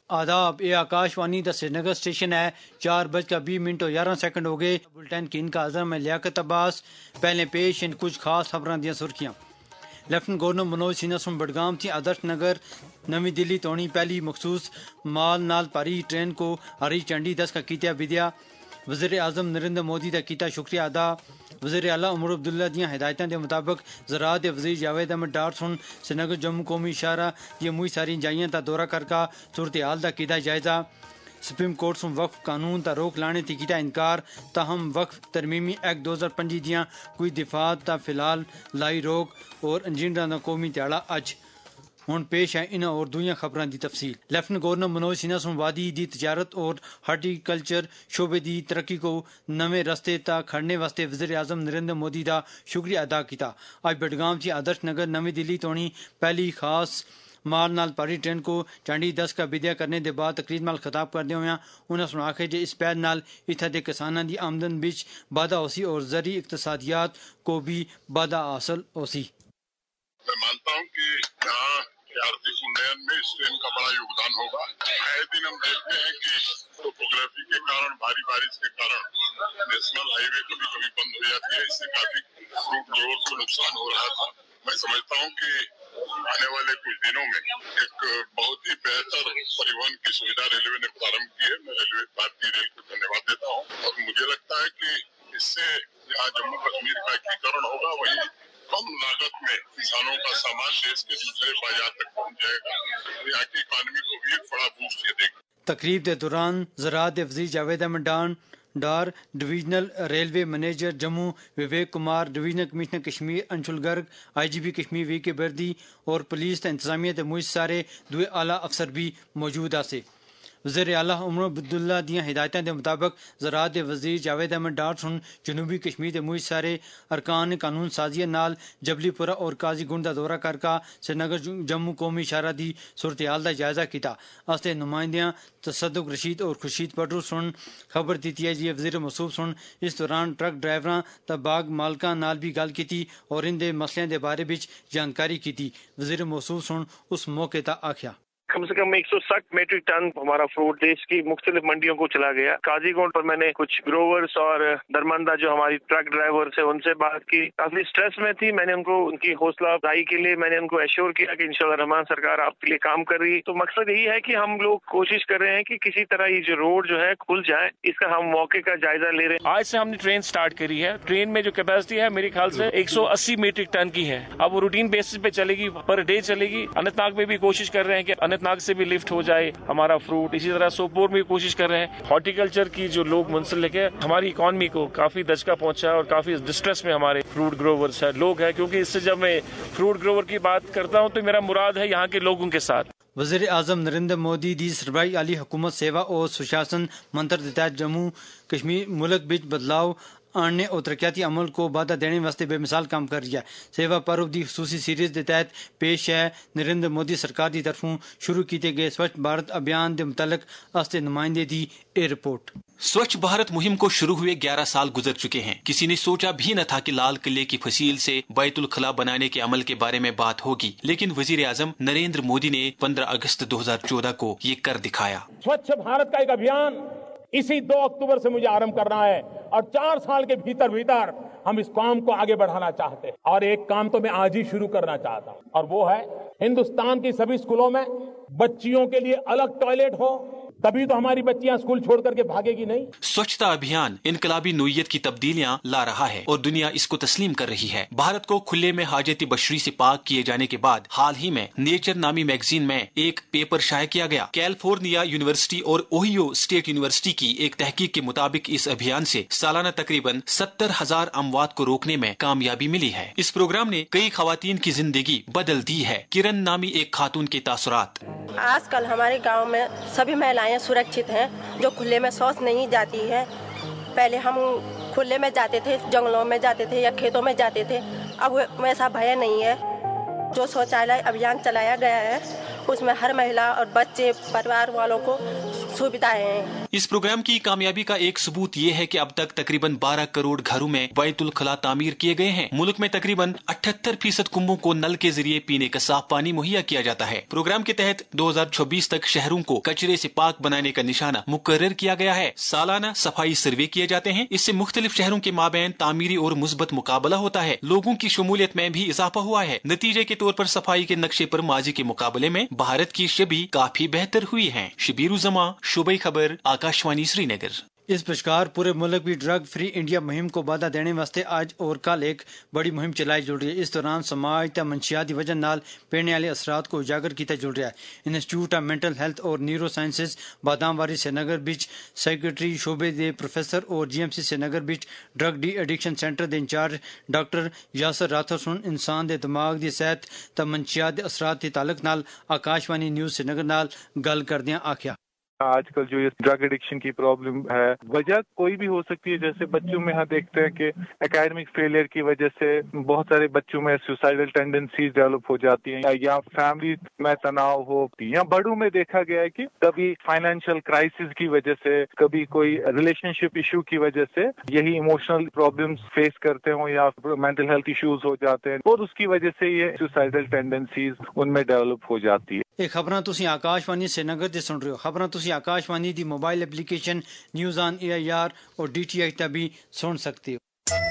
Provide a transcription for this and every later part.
आदाब, ये Akashvani the Srinagar station है। 4:20 और 11 हो गए। बुलेटिन की इनका आज़म है लियाकत अब्बास। पहले पेश इन कुछ खास खबरों दी सुर्खियां। लेफ्टिनेंट गवर्नर मनोज सिन्हा सुन बडगाम थी आदर्श नगर नवी दिल्ली तोनी पहली मखसूस माल नाल भारी ट्रेन को हरी झंडी दस का कीता विद्या। वज़ीर आज़म नरेंद्र मोदी का कीता शुक्रिया अदा। वज़ीर आला उमर अब्दुल्ला दियां हिदायतां के मुताबिक ज़राअत दे वज़ीर जावेद अहमद डार सुन श्रीनगर जम्मू कौमी शाहरा दियां मुई सारी जाइयां का दौरा करका सूरत हाल का कीता जायजा। सुप्रीम कोर्ट सुन वक्फ कानून ता रोक लाने ती कीता इनकार। ताहम वक्फ तरमीमी एक्ट 2005 दियां कोई दिफात ता फिलहाल लाई रोक। और इंजीनियरां दा कौमी दिहाड़ा अज। हुण पेश है इन और दूसरी खबरों की तफसील। लेफ्टिनेंट गवर्नर मनोज सिन्हा सुन वादी दी तजारत और हार्टिकल्चर शोबे की तरक्की को नवे रस्ते तक खड़ने वास्ते वज़ीर आज़म नरेंद्र मोदी का शुक्रिया अदा किया। अज बडगाम की आदर्श नगर नवी दिल्ली तोनी पहली खास माल नाल भारी ट्रेन को झंडी दस का विद्या करने के बाद तकरीर नाल खिताब करदे हुए उन्होंने आखे जे इस पहल नाल इत्थे दे किसानां दी आमदन विच वाधा होसी और ज़री इक्तसादियात को भी वाधा हासिल होसी। मैं मानता हूँ कि यहाँ आर्थिक उन्नयन में इस ट्रेन का बड़ा योगदान होगा। आए दिन हम देखते हैं कि टोपोग्राफी के कारण भारी बारिश के कारण नेशनल हाईवे कभी कभी बंद हो जाती है। इससे काफी फ्रूट ग्रोवर्स को नुकसान हो रहा था। मैं समझता हूँ कि आने वाले कुछ दिनों में एक बहुत ही बेहतर परिवहन की सुविधा रेलवे ने प्रारंभ की है। मैं रेलवे भारतीय रेल को धन्यवाद देता हूँ और मुझे लगता है कि इससे यहाँ जम्मू कश्मीर का एकीकरण होगा, वही कम लागत में किसानों का सामान देश के दूसरे बाजार तक पहुँच जाएगा। यहाँ की इकॉनमी को भी एक बड़ा बूस्ट ये देगा। तकरीब के दौरान ज़राअत दे वज़ीर Javed Ahmad Dar, divisional railway manager Jammu Vivek Kumar, divisional commissioner Kashmir Anshul Garg, IGP Kashmir V K Birdi और पुलिस इंतजामिया के मुझ सारे दुए आला अफसर भी मौजूद आसे। वज़ीर आला उमर अब्दुल्ला दियां हिदायतां के मुताबिक ज़राअत के वज़ीर जावेद अहमद डार सुन जनूबी कश्मीर के मुझ सारे अरकान कानून साजिया नाल जबलीपुरा और काजीगुंड का दौरा करका श्रीनगर जम्मू कौमी शाहरा की सूरत हाल का जायजा किया। असते नुमाइंदियां तसद्दुक रशीद और खुर्शीद पटरू सुन खबर दी है जी वज़ीर मसूब सुन इस दौरान ट्रक ड्राइवरां ते बाग मालकां नाल भी गल की और इन दे मसलियां के बारे में जानकारी की। वज़ीर मसूब सुन उस मौके ता आख्या कम से कम 160 मेट्रिक टन हमारा फ्रूट देश की मुख्तलिफ मंडियों को चला गया। काजीगुंड पर मैंने कुछ ग्रोवर्स और दरमंदा जो हमारी ट्रक ड्राइवर्स है उनसे बात की। काफी स्ट्रेस में थी। मैंने उनको उनकी हौसला अफजाई के लिए मैंने उनको एश्योर किया कि इंशाल्लाह रहमान सरकार आपके लिए काम कर रही है। तो मकसद यही है कि हम लोग कोशिश कर रहे हैं कि किसी तरह ये जो रोड जो है खुल जाए, इसका हम मौके का जायजा ले रहे हैं। आज से हमने ट्रेन स्टार्ट करी है। ट्रेन में जो कैपेसिटी है मेरे ख्याल से 180 मीट्रिक टन की है। अब वो रूटीन बेसिस पे चलेगी, पर डे चलेगी। अनंतनाग में भी कोशिश कर रहे हैं कि अनंतनाग से भी लिफ्ट हो जाए हमारा फ्रूट। इसी तरह सोपोर में कोशिश कर रहे हैं। हॉर्टिकल्चर की जो लोग मुंसलिक है हमारी इकॉनमी को काफी दचका पहुंचा है और काफी डिस्ट्रेस में हमारे फ्रूट ग्रोवर्स है लोग हैं, क्योंकि इससे जब मैं फ्रूट ग्रोवर की बात करता हूं तो मेरा मुराद है यहाँ के लोगों के साथ। वज़ीर आज़म नरेंद्र मोदी दी सरबराही आली हुकूमत सेवा और सुशासन मंत्र के तहत जम्मू कश्मीर मुल्क बिच बदलाव आने और तरक्याती अमल को बाधा देने वास्ते बेमिसाल काम कर रही है। सेवा पर्व की खसूसी सीरीज के तहत पेश है नरेंद्र मोदी सरकार की तरफों शुरू किए गए स्वच्छ भारत अभियान के मुतलक अस्ते नुमाइंदे की ए रिपोर्ट। स्वच्छ भारत मुहिम को शुरू हुए 11 साल गुजर चुके हैं। किसी ने सोचा भी न था कि लाल किले की फसील से बैतुल खला बनाने के अमल के बारे में बात होगी, लेकिन वजीर आजम नरेंद्र मोदी ने 15 अगस्त 2014 को ये कर दिखाया। स्वच्छ भारत का एक अभियान इसी 2 अक्टूबर से मुझे आरंभ करना है और 4 साल के भीतर भीतर हम इस काम को आगे बढ़ाना चाहते हैं। और एक काम तो मैं आज ही शुरू करना चाहता हूं और वो है हिंदुस्तान की सभी स्कूलों में बच्चियों के लिए अलग टॉयलेट हो, तभी तो हमारी बच्चियां स्कूल छोड़ करके भागेगी नहीं। स्वच्छता अभियान इनकलाबी नोयत की तब्दीलियां ला रहा है और दुनिया इसको तस्लीम कर रही है। भारत को खुले में हाजती बशरी से पाक किए जाने के बाद हाल ही में नेचर नामी मैगजीन में एक पेपर शाये किया गया। कैलिफोर्निया यूनिवर्सिटी और ओहियो स्टेट यूनिवर्सिटी की एक तहकीक के मुताबिक इस अभियान से सालाना तकरीबन 70,000 अमवात को रोकने में कामयाबी मिली है। इस प्रोग्राम ने कई खवातीन की जिंदगी बदल दी है। किरण नामी एक खातून के तासुरात। आजकल हमारे गांव में सभी महिलाएं सुरक्षित हैं जो खुले में शौच नहीं जाती है। पहले हम खुले में जाते थे, जंगलों में जाते थे या खेतों में जाते थे, अब वैसा भय नहीं है। जो शौचालय अभियान चलाया गया है उसमें हर महिला और बच्चे परिवार वालों को सुविधाएं हैं। इस प्रोग्राम की कामयाबी का एक सबूत ये है कि अब तक तकरीबन 12 करोड़ घरों में बैतुल खला तामीर किए गए हैं। मुल्क में तकरीबन 78% कुंभों को नल के जरिए पीने का साफ पानी मुहैया किया जाता है। प्रोग्राम के तहत 2026 तक शहरों को कचरे से पाक बनाने का निशाना मुकर्रर किया गया है। सालाना सफाई सर्वे किए जाते हैं। इससे मुख्तलिफ शहरों के माबैन तामीरी और मुस्बत मुकाबला होता है। लोगों की शमूलियत में भी इजाफा हुआ है। नतीजे के तौर पर सफाई के नक्शे पर माजी के मुकाबले में भारत की शबी काफी बेहतर हुई है। शबीर जमा, शोबई खबर, आकाशवाणी श्रीनगर। इस प्रकार पूरे मुल्क भी ड्रग फ्री इंडिया मुहिम को वाधा देने वास्ते आज और कल एक बड़ी मुहिम चलाई जुड़ रही है। इस दौरान समाज ते मंशियाती वजह नाल पेने वाले असरात को उजागर किया जुड़ रहा है। इंस्टीट्यूट ऑफ मेंटल हेल्थ और न्यूरो साइंसिस बादामवारी श्रीनगर बिच सैक्रटरी शोबे दे प्रोफेसर और GMC श्रीनगर बिच ड्रग डी एडिक्शन सेंटर के इंचार्ज डॉक्टर यासर राथर सुन इंसान के दिमाग की सेहत ते मंशियात के असरात के ताल्लुक नाल आकाशवाणी न्यूज़ श्रीनगर नाल गल करदियां आख्या, आजकल जो ये ड्रग एडिक्शन की प्रॉब्लम है, वजह कोई भी हो सकती है। जैसे बच्चों में हम देखते हैं कि एकेडमिक फेलियर की वजह से बहुत सारे बच्चों में सुसाइडल टेंडेंसीज डेवलप हो जाती हैं, या फैमिली में तनाव हो, या बड़ों में देखा गया है कि कभी फाइनेंशियल क्राइसिस की वजह से, कभी कोई रिलेशनशिप इशू की वजह से यही इमोशनल प्रॉब्लम्स फेस करते हो या मेंटल हेल्थ इश्यूज हो जाते हैं, और उसकी वजह से ये सुसाइडल टेंडेंसीज उनमें डेवलप हो जाती है। ਇਹ ਖਬਰਾਂ ਤੁਸੀਂ ਆਕਾਸ਼ਵਾਣੀ श्रीनगर ਤੇ ਸੁਣ ਰਹੇ ਹੋ। ਖਬਰਾਂ ਤੁਸੀਂ ਆਕਾਸ਼ਵਾਣੀ ਦੀ mobile application news on AIR और DTH ਤੇ ਵੀ ਸੁਣ ਸਕਦੇ ਹੋ।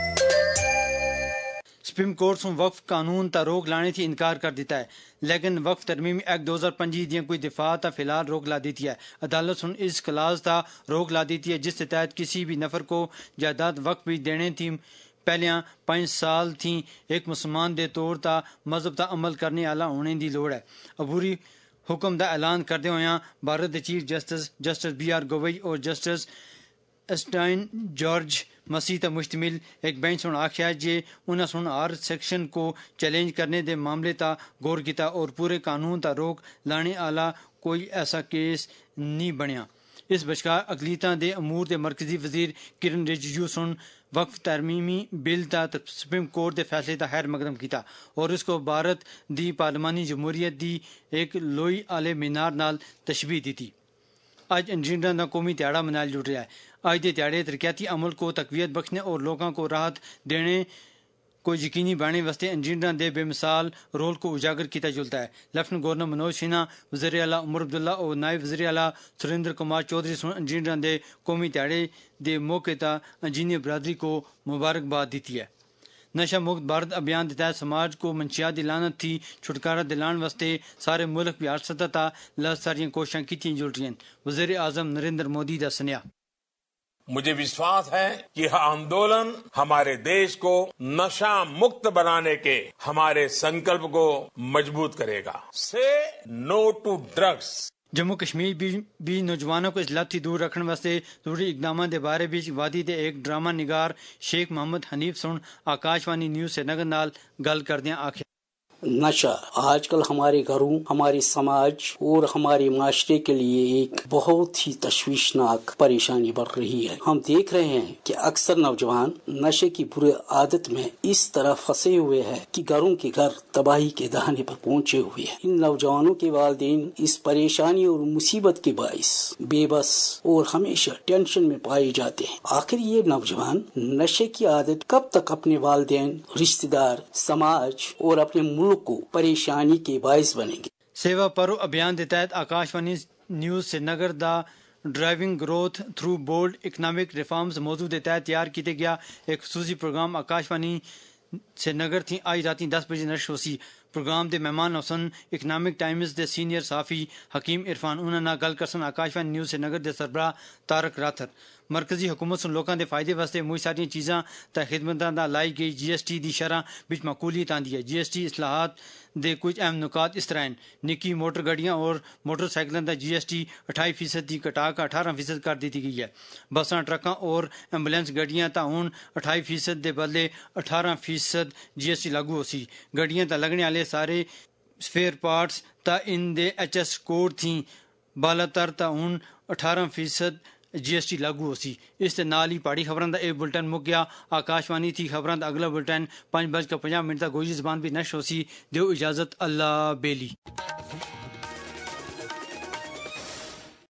सुप्रीम कोर्ट से वक्फ कानून ता रोक लाने से इनकार कर दिता है, लेकिन वक्फ तरमीमी एक्ट 2005 दियां कोई दिफा ता फिलहाल रोक ला देती है। अदालत सुन इस क्लास ता रोक ला देती है जिसके तहत किसी भी नफर को जायदाद वक्फ भी देने थी पहलियां 5 साल थी एक मुसलमान दे तौर ता मजहब ता अमल करने वाला होने की लोड़ है। अबूरी हुक्म का ऐलान करते हुए भारत के चीफ जस्टिस BR गवई और जस्टिस एस्टाइन जॉर्ज मसीह तक मुश्तमिल एक बेंच सुन आख्या जे उन्हें सुन हर सेक्शन को चैलेंज करने के मामले ता गौर किया और पूरे कानून ता रोक लाने वाला कोई ऐसा केस नहीं बनया। इस बशकार अकलीता दे अमूर के मरकजी वजीर किरण रिजिजू सुन वक्फ तरमीमी बिल ता सुप्रीम कोर्ट के फैसले का खैर मकदम किया और इसको भारत दी पार्लिमानी जमहूरियत दी एक लोई आले मीनार नाल तशबीह दी। अज इंजीनियरां दा कौमी दिहाड़ा मनाया जुड़ रहा है। अज के दिहाड़े तरक्याती अमल को तकवीत बख्शने और लोगों को राहत देने को यकीनी बनाने वास्ते इंजीनियरां दे बेमिसाल रोल को उजागर किया जुलता है। लेफ्टिनेंट गवर्नर मनोज सिन्हा, वज़ीर आला उमर अब्दुल्ला और नायब वज़ीर आला सुरेंद्र कुमार चौधरी सुन इंजीनियरां दे कौमी दिहाड़े दे मौके ता इंजीनियर बरादरी को मुबारकबाद दी है। नशा मुक्त भारत अभियान के तहत समाज को मंशियात दी लानत थी छुटकारा दिलाने वास्ते सारे मुल्क भी हर सतह ता सारियां कोशिशां कीतियां जुल रही हैं। वज़ीर आज़म नरेंद्र मोदी दा सनेहा, मुझे विश्वास है कि यह आंदोलन हमारे देश को नशा मुक्त बनाने के हमारे संकल्प को मजबूत करेगा। Say no to drugs. Jammu Kashmir भी नौजवानों को इस लत से दूर रखने वास्ते जरूरी इकदाम के बारे भी वादी दे एक ड्रामा निगार शेख मोहम्मद हनीफ सुन आकाशवाणी न्यूज़ श्रीनगर नाल गल करदियां आख्या, नशा आजकल हमारे घरों, हमारे समाज और हमारे माशरे के लिए एक बहुत ही तशवीशनाक परेशानी बढ़ रही है। हम देख रहे हैं कि अक्सर नौजवान नशे की बुरी आदत में इस तरह फंसे हुए हैं कि घरों के घर तबाही के दहाने पर पहुंचे हुए हैं। इन नौजवानों के वालिदैन इस परेशानी और मुसीबत के बाइस बेबस और हमेशा टेंशन में पाए जाते हैं। आखिर ये नौजवान नशे की आदत कब तक अपने वालिदैन, रिश्तेदार, समाज और अपने मुल्क को परेशानी के बाइस बनेंगे। सेवा पर्व अभियान के तहत आकाशवाणी न्यूज़ श्रीनगर दा driving growth through bold economic reforms मौजूद के तहत तैयार किया गया एक खसूसी प्रोग्राम आकाशवाणी श्रीनगर थी आज रात 10 बजे नशर होसी। प्रोग्राम के मेहमान हसन इकनॉमिक टाइम्स के सीनियर साफी हकीम इरफान उन्होंने गल करसन आकाशवाणी न्यूज़ श्रीनगर के सरबराह तारक राथर। मरकजी हुकूमत सुन लोगों के फायदे वास्ते मुई सारियां चीज़ां ते खिदमतां दा लाई गई GST दी शरह बिच माकूलियत आंदी है। GST इस्लाहात दे कुछ अहम नुकात इस तरह हैं। निक्की मोटर गाड़ियां और मोटरसाइकिलों का GST 28% की घटा कर 18% कर दी गई है। बसां, ट्रकों और एम्बुलेंस गाड़ियां ता हुण 28% के बदले 18% GST लागू होसी। गाड़ियां ता लगने वाले सारे स्पेयर पार्ट्स ता इन दे HS कोड थी बालातर ता हुण 18% GST लागू होसी। इस नाल ही पहाड़ी खबरों का एक बुलेटिन मुक गया। आकाशवाणी थी खबरों का अगला बुलेटिन 5:50 तक गोजी जबान भी नश होसी। दो इजाजत, अल्लाह बेली।